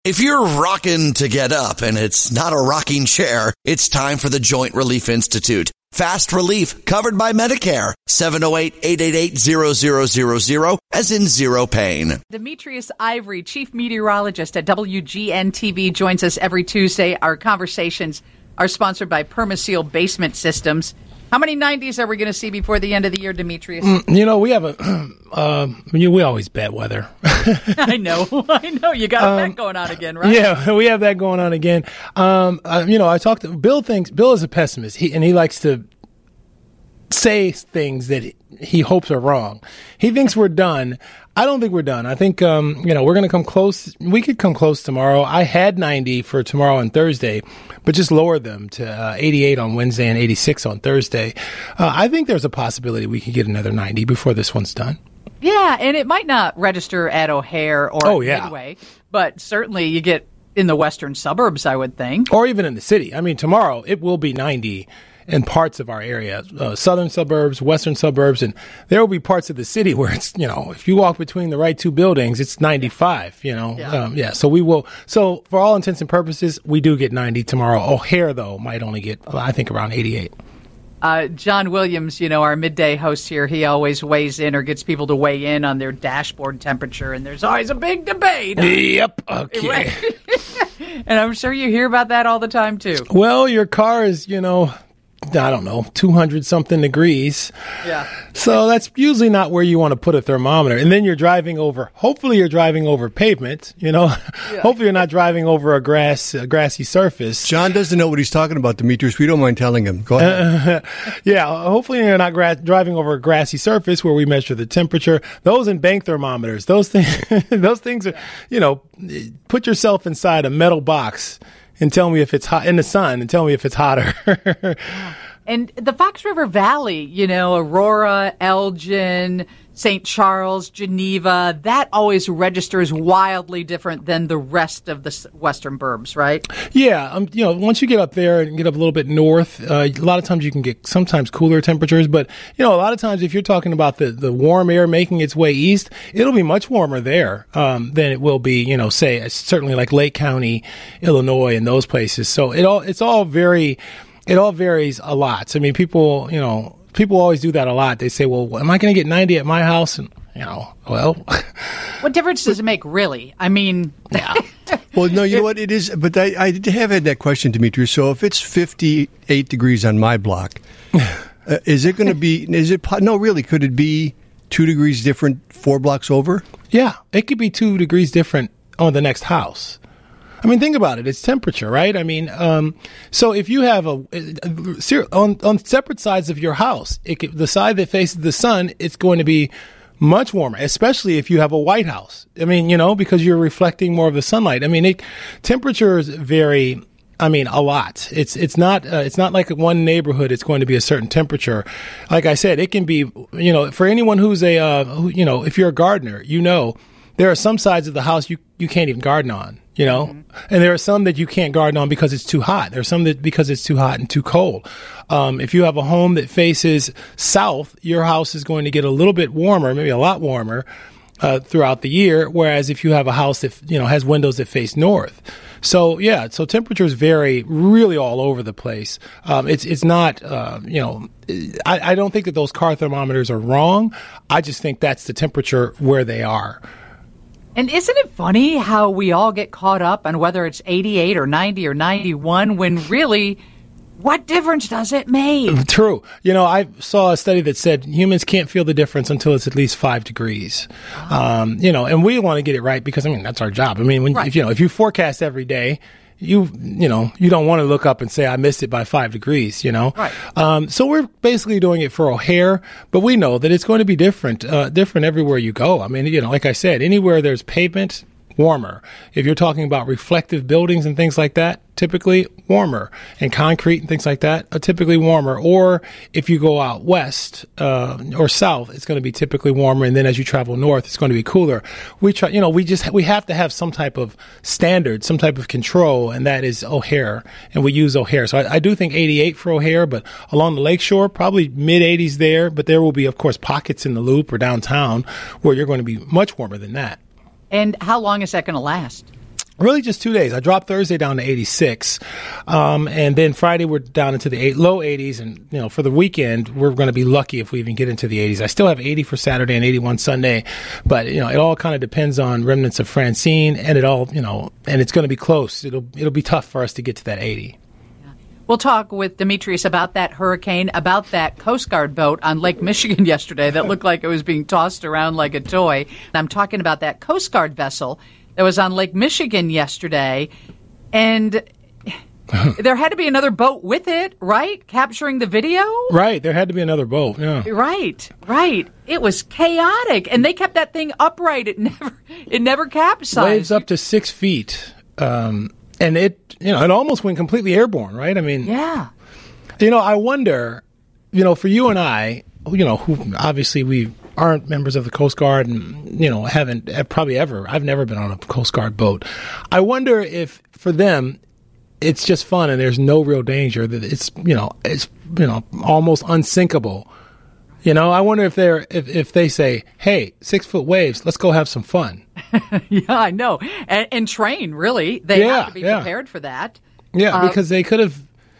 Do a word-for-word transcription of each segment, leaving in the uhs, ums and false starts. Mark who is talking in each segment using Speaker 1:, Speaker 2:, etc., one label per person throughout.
Speaker 1: If you're rocking to get up and it's not a rocking chair, it's time for the Joint Relief Institute. Fast relief covered by Medicare. seven oh eight, eight eight eight, zero zero zero zero, as in zero pain.
Speaker 2: Demetrius Ivory, chief meteorologist at W G N T V, joins us every Tuesday. Our conversations are sponsored by Permaseal Basement Systems. How many nineties are we going to see before the end of the year, Demetrius?
Speaker 3: Mm, you know, we have a, uh, we always bad weather.
Speaker 2: I know, I know. You got um, that going on again, right?
Speaker 3: Yeah, we have that going on again. Um, uh, you know, I talked to Bill. Thinks Bill is a pessimist, he, and he likes to say things that he hopes are wrong. He thinks we're done. I don't think we're done. I think, um, you know, we're going to come close. We could come close tomorrow. I had ninety for tomorrow and Thursday, but just lowered them to uh, eighty-eight on Wednesday and eighty-six on Thursday. Uh, I think there's a possibility we could get another ninety before this one's done.
Speaker 2: Yeah, and it might not register at O'Hare or
Speaker 3: oh, yeah.
Speaker 2: Midway, but certainly you get in the western suburbs, I would think.
Speaker 3: Or even in the city. I mean, tomorrow it will be ninety in parts of our area, uh, southern suburbs, western suburbs, and there will be parts of the city where it's, you know, if you walk between the right two buildings, it's ninety-five, you know. Yeah. Um, yeah. So we will, so for all intents and purposes, we do get ninety tomorrow. O'Hare, though, might only get, I think, around eighty-eight.
Speaker 2: Uh, John Williams, you know, our midday host here, he always weighs in or gets people to weigh in on their dashboard temperature, and there's always a big debate.
Speaker 3: Yep. Okay.
Speaker 2: And I'm sure you hear about that all the time, too.
Speaker 3: Well, your car is, you know, I don't know, two hundred something degrees.
Speaker 2: Yeah.
Speaker 3: So that's usually not where you want to put a thermometer. And then you're driving over, hopefully you're driving over pavement, you know. Yeah. Hopefully you're not driving over a grass, a grassy surface.
Speaker 4: John doesn't know what he's talking about, Demetrius. We don't mind telling him. Go ahead.
Speaker 3: Uh, yeah. Hopefully you're not gra- driving over a grassy surface where we measure the temperature. Those and bank thermometers, those things, those things are, you know, put yourself inside a metal box and tell me if it's hot in the sun and tell me if it's hotter.
Speaker 2: And the Fox River Valley, you know, Aurora, Elgin, Saint Charles, Geneva, that always registers wildly different than the rest of the western burbs, right?
Speaker 3: Yeah. Um, you know, once you get up there and get up a little bit north, uh, a lot of times you can get sometimes cooler temperatures. But, you know, a lot of times if you're talking about the, the warm air making its way east, it'll be much warmer there um, than it will be, you know, say, certainly like Lake County, Illinois, and those places. So it all it's all very, it all varies a lot. I mean, people, you know, people always do that a lot. They say, well, am I going to get ninety at my house? And, you know, well.
Speaker 2: What difference does it make, really? I mean.
Speaker 3: Yeah.
Speaker 4: Well, no, you know what it is? But I, I have had that question, Demetrius. So if it's fifty-eight degrees on my block, uh, is it going to be, is it, no, really, could it be two degrees different four blocks over?
Speaker 3: Yeah, it could be two degrees different on the next house. I mean, think about it. It's temperature, right? I mean, um, so if you have a, on, on separate sides of your house, it could, the side that faces the sun, it's going to be much warmer, especially if you have a white house. I mean, you know, because you're reflecting more of the sunlight. I mean, it, temperatures vary. I mean, a lot. It's it's not uh, it's not like one neighborhood. It's going to be a certain temperature. Like I said, it can be. You know, for anyone who's a, uh, who, you know, if you're a gardener, you know, there are some sides of the house you you can't even garden on. You know, mm-hmm. And there are some that you can't garden on because it's too hot. There are some that because it's too hot and too cold. Um, if you have a home that faces south, your house is going to get a little bit warmer, maybe a lot warmer, uh, throughout the year. Whereas if you have a house that, you know, has windows that face north. So, yeah, so temperatures vary really all over the place. Um, it's it's not, uh, you know, I, I don't think that those car thermometers are wrong. I just think that's the temperature where they are.
Speaker 2: And isn't it funny how we all get caught up on whether it's eighty-eight or ninety or ninety-one when really, what difference does it make?
Speaker 3: True. You know, I saw a study that said humans can't feel the difference until it's at least five degrees. Oh. Um, you know, and we want to get it right because, I mean, that's our job. I mean, when, right. if, you know, if you forecast every day, you you know, you don't want to look up and say, I missed it by five degrees, you know.
Speaker 2: Right.
Speaker 3: Um, so we're basically doing it for O'Hare, but we know that it's going to be different, uh, different everywhere you go. I mean, you know, like I said, anywhere there's pavement, warmer. If you're talking about reflective buildings and things like that, typically warmer. And concrete and things like that are typically warmer. Or if you go out west uh, or south, it's going to be typically warmer. And then as you travel north, it's going to be cooler. We try, you know, we just we have to have some type of standard, some type of control, and that is O'Hare. And we use O'Hare. So I, I do think eighty-eight for O'Hare, but along the lakeshore, probably mid eighties there. But there will be, of course, pockets in the Loop or downtown where you're going to be much warmer than that.
Speaker 2: And how long is that going to last?
Speaker 3: Really just two days. I dropped Thursday down to eighty-six. Um, and then Friday we're down into the eight, low eighties. And, you know, for the weekend, we're going to be lucky if we even get into the eighties. I still have eighty for Saturday and eighty-one Sunday. But, you know, it all kind of depends on remnants of Francine. And it all, you know, and it's going to be close. It'll, it'll be tough for us to get to that eighty.
Speaker 2: We'll talk with Demetrius about that hurricane, about that Coast Guard boat on Lake Michigan yesterday that looked like it was being tossed around like a toy. And I'm talking about that Coast Guard vessel that was on Lake Michigan yesterday. And there had to be another boat with it, right? Capturing the video?
Speaker 3: Right. There had to be another boat. Yeah.
Speaker 2: Right. Right. It was chaotic. And they kept that thing upright. It never, it never capsized.
Speaker 3: Waves up to six feet. Um, And it, you know, it almost went completely airborne, right? I mean,
Speaker 2: yeah.
Speaker 3: You know, I wonder, you know, for you and I, you know, who obviously we aren't members of the Coast Guard and, you know, haven't probably ever, I've never been on a Coast Guard boat. I wonder if for them, it's just fun and there's no real danger, that it's, you know, it's, you know, almost unsinkable. You know, I wonder if they're if, if they say, "Hey, six foot waves, let's go have some fun."
Speaker 2: Yeah, I know, and, and train. Really, they
Speaker 3: yeah,
Speaker 2: have to be
Speaker 3: yeah.
Speaker 2: prepared for that.
Speaker 3: Yeah,
Speaker 2: uh,
Speaker 3: because they could have.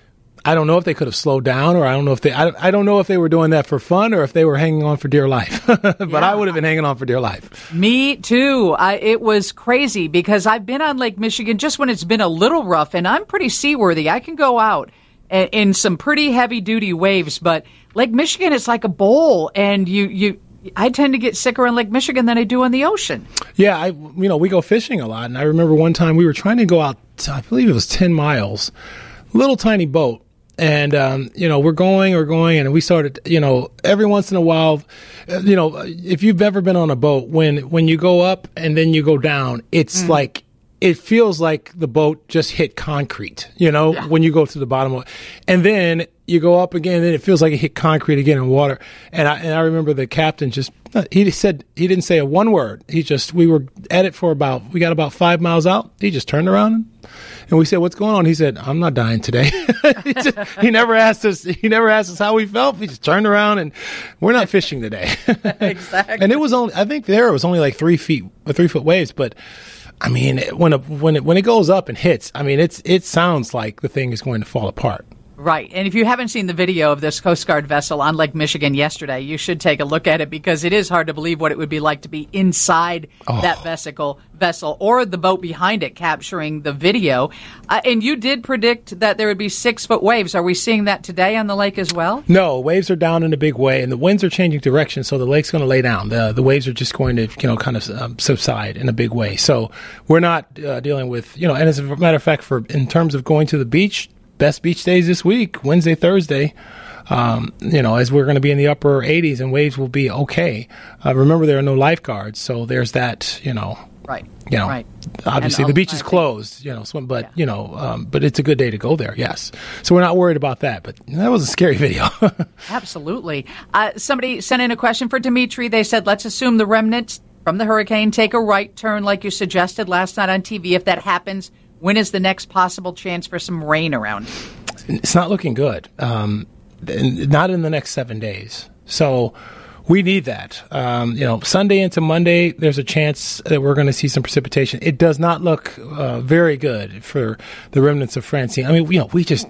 Speaker 3: I don't know if they could have slowed down, or I don't know if they. I, I don't know if they were doing that for fun, or if they were hanging on for dear life. But yeah. I would have been hanging on for dear life.
Speaker 2: Me too. I, it was crazy because I've been on Lake Michigan just when it's been a little rough, and I'm pretty seaworthy. I can go out in, in some pretty heavy duty waves, but Lake Michigan is like a bowl, and you, you I tend to get sicker in Lake Michigan than I do in the ocean.
Speaker 3: Yeah, I you know, we go fishing a lot, and I remember one time we were trying to go out, I believe it was ten miles, little tiny boat, and, um, you know, we're going, we're going, and we started, you know, every once in a while, you know, if you've ever been on a boat, when, when you go up and then you go down, it's mm. like, it feels like the boat just hit concrete, you know, yeah. when you go to the bottom of it. And then you go up again, and it feels like it hit concrete again in water. And I, and I remember the captain just, he said, he didn't say a one word. He just, we were at it for about, we got about five miles out. He just turned around and we said, "What's going on?" He said, "I'm not dying today." he, just, he never asked us, he never asked us how we felt. He just turned around and we're not fishing today.
Speaker 2: Exactly.
Speaker 3: And it was only, I think there it was only like three feet, three foot waves, but I mean, when a, when it when it goes up and hits, I mean, it's it sounds like the thing is going to fall apart.
Speaker 2: Right. And if you haven't seen the video of this Coast Guard vessel on Lake Michigan yesterday, you should take a look at it, because it is hard to believe what it would be like to be inside oh. that vessel, vessel or the boat behind it capturing the video. Uh, and you did predict that there would be six-foot waves. Are we seeing that today on the lake as well?
Speaker 3: No, waves are down in a big way, and the winds are changing direction, so the lake's going to lay down. The the waves are just going to, you know, kind of um, subside in a big way. So we're not uh, dealing with, you know, and as a matter of fact, for in terms of going to the beach, best beach days this week, Wednesday, Thursday, um, you know, as we're going to be in the upper eighties and waves will be okay. Uh, remember, there are no lifeguards, so there's that, you know.
Speaker 2: Right.
Speaker 3: You know,
Speaker 2: right.
Speaker 3: Obviously,
Speaker 2: and
Speaker 3: the beach is closed, you know, so, but, yeah. you know, um, but it's a good day to go there, yes. So we're not worried about that, but that was a scary video.
Speaker 2: Absolutely. Uh, somebody sent in a question for Dimitri. They said, let's assume the remnants from the hurricane take a right turn like you suggested last night on T V. If that happens, when is the next possible chance for some rain around?
Speaker 3: It's not looking good. Um, not in the next seven days. So we need that. Um, you know, Sunday into Monday, there's a chance that we're going to see some precipitation. It does not look uh, very good for the remnants of Francine. I mean, you know, we just,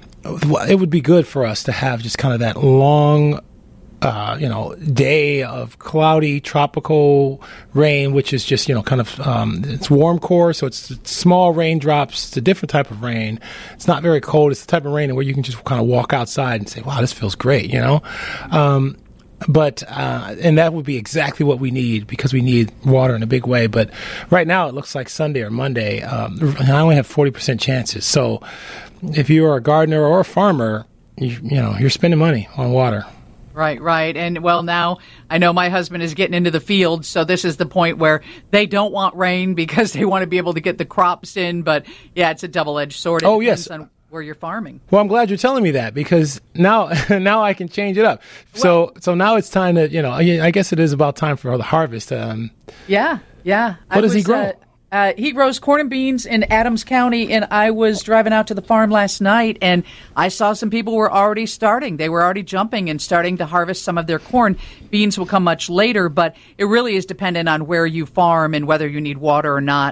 Speaker 3: it would be good for us to have just kind of that long, Uh, you know, day of cloudy tropical rain, which is just, you know, kind of, um, it's warm core, so it's, it's small raindrops. It's a different type of rain. It's not very cold. It's the type of rain where you can just kind of walk outside and say, wow, this feels great, you know? Um, but, uh, and that would be exactly what we need, because we need water in a big way. But right now it looks like Sunday or Monday. Um, I only have forty percent chances. So if you are a gardener or a farmer, you, you know, you're spending money on water.
Speaker 2: Right, right. And, well, now I know my husband is getting into the field, so this is the point where they don't want rain because they want to be able to get the crops in. But, yeah, it's a double-edged sword. It
Speaker 3: oh,
Speaker 2: depends
Speaker 3: yes.
Speaker 2: on where you're farming.
Speaker 3: Well, I'm glad you're telling me that, because now now I can change it up. So well, so now it's time to, you know, I guess it is about time for the harvest. Um,
Speaker 2: yeah, yeah.
Speaker 3: What I does
Speaker 2: was,
Speaker 3: he grow?
Speaker 2: Uh, Uh, he grows corn and beans in Adams County, and I was driving out to the farm last night, and I saw some people were already starting. They were already jumping and starting to harvest some of their corn. Beans will come much later, but it really is dependent on where you farm and whether you need water or not.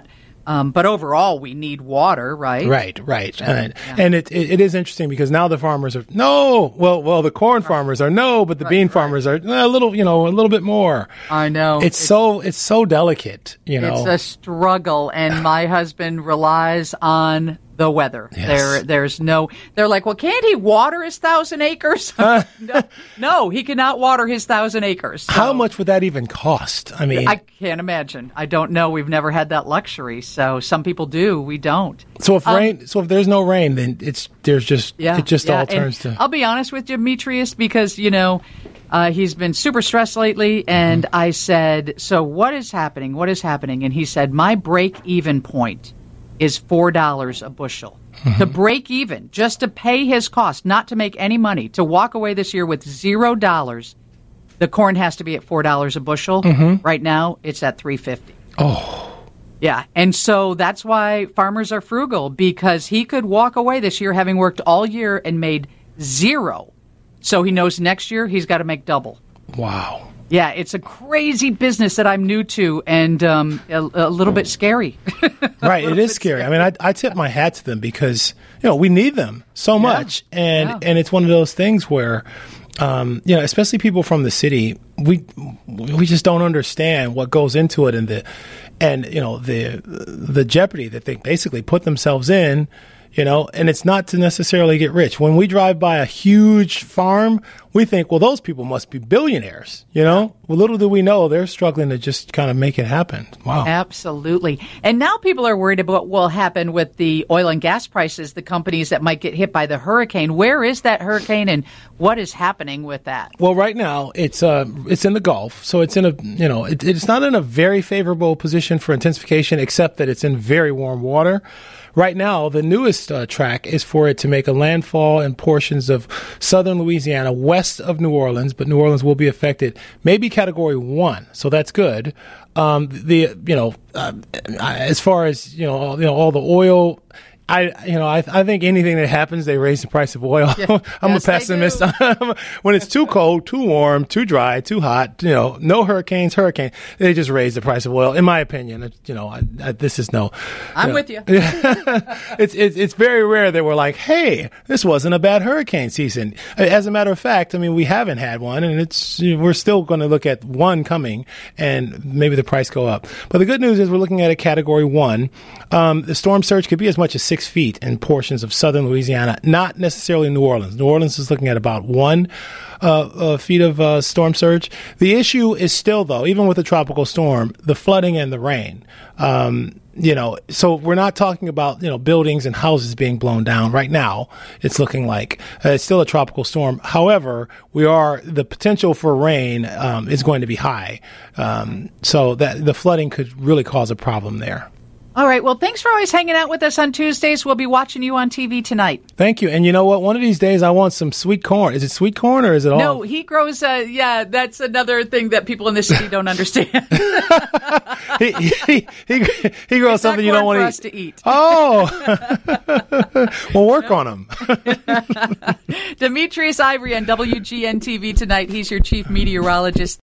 Speaker 2: Um, but overall, we need water, right?
Speaker 3: Right, right. And,
Speaker 2: yeah.
Speaker 3: and it, it, it is interesting because now the farmers are, no, well, well, the corn farmers are no, but the
Speaker 2: Right,
Speaker 3: bean
Speaker 2: right.
Speaker 3: farmers are a little, you know, a little bit more.
Speaker 2: I know.
Speaker 3: It's, so, it's so delicate, you know.
Speaker 2: It's a struggle, and my husband relies on the weather.
Speaker 3: Yes.
Speaker 2: There, there's no. They're like, well, can't he water his thousand acres? no, no, he cannot water his thousand acres. So
Speaker 3: How much would that even cost? I mean,
Speaker 2: I can't imagine. I don't know. We've never had that luxury. So some people do. We don't.
Speaker 3: so if
Speaker 2: Um,
Speaker 3: rain, so if there's no rain, then it's there's just
Speaker 2: Yeah,
Speaker 3: it just
Speaker 2: yeah,
Speaker 3: all turns
Speaker 2: and
Speaker 3: to.
Speaker 2: I'll be honest with Demetrius because you know uh, he's been super stressed lately, and
Speaker 3: Mm-hmm.
Speaker 2: I said, "So what is happening? What is happening?" And he said, "My break-even point is four dollars a bushel
Speaker 3: Mm-hmm.
Speaker 2: to break even, just to pay his cost, not to make any money, to walk away this year with zero dollars. The corn has to be at four dollars a bushel.
Speaker 3: Mm-hmm.
Speaker 2: Right now, it's at three fifty.
Speaker 3: Oh,
Speaker 2: Yeah, and so that's why farmers are frugal, because he could walk away this year having worked all year and made zero. So he knows next year he's got to make double.
Speaker 3: wow.
Speaker 2: Yeah, it's a crazy business that I'm new to and um, a, a little bit scary.
Speaker 3: Right, it is scary. I mean, I, I tip my hat to them because you know we need them so much, and
Speaker 2: Yeah.
Speaker 3: and it's one of those things where, um, you know, especially people from the city, we we just don't understand what goes into it, and the and you know the the jeopardy that they basically put themselves in. You know, and it's not to necessarily get rich. When we drive by a huge farm, we think, well, those people must be billionaires. You know, well, little do we know they're struggling to just kind of make it happen. Wow.
Speaker 2: Absolutely. And now people are worried about what will happen with the oil and gas prices, the companies that might get hit by the hurricane. Where is that hurricane and what is happening with that?
Speaker 3: Well, right now it's uh it's in the Gulf, so it's in a you know it, it's not in a very favorable position for intensification, except that it's in very warm water. Right now, the newest uh, track is for it to make a landfall in portions of southern Louisiana, west of New Orleans, but New Orleans will be affected, maybe category one, so that's good. Um, the you know uh, as far as you know all, you know all the oil. I, you know, I, I think anything that happens, they raise the price of oil.
Speaker 2: Yeah.
Speaker 3: I'm
Speaker 2: Yes,
Speaker 3: a
Speaker 2: they
Speaker 3: pessimist.
Speaker 2: do.
Speaker 3: When it's too cold, too warm, too dry, too hot, you know, no hurricanes, hurricane, they just raise the price of oil. In my opinion, it, you know, I, I, this is no.
Speaker 2: I'm
Speaker 3: know,
Speaker 2: with you.
Speaker 3: it's, it's it's very rare that we're like, hey, this wasn't a bad hurricane season. As a matter of fact, I mean, we haven't had one, and it's we're still going to look at one coming, and maybe the price go up. But the good news is we're looking at a category one. Um, the storm surge could be as much as six feet in portions of southern Louisiana, not necessarily New Orleans. New Orleans is looking at about one uh, uh, feet of uh, storm surge. The issue is still, though, even with a tropical storm, the flooding and the rain. Um, you know, so we're not talking about, you know, buildings and houses being blown down right now. It's looking like uh, it's still a tropical storm. However, we are, the potential for rain um, is going to be high. Um, so that the flooding could really cause a problem there.
Speaker 2: All right. Well, thanks for always hanging out with us on Tuesdays. We'll be watching you on T V tonight.
Speaker 3: Thank you. And you know what? One of these days I want some sweet corn. Is it sweet corn or is it all?
Speaker 2: No, he grows, uh, yeah, that's another thing that people in the city don't understand.
Speaker 3: he, he, he, he grows
Speaker 2: It's not
Speaker 3: something you don't
Speaker 2: corn
Speaker 3: want
Speaker 2: for us to eat.
Speaker 3: Oh, we'll work on them.
Speaker 2: Demetrius Ivory on W G N T V tonight. He's your chief meteorologist.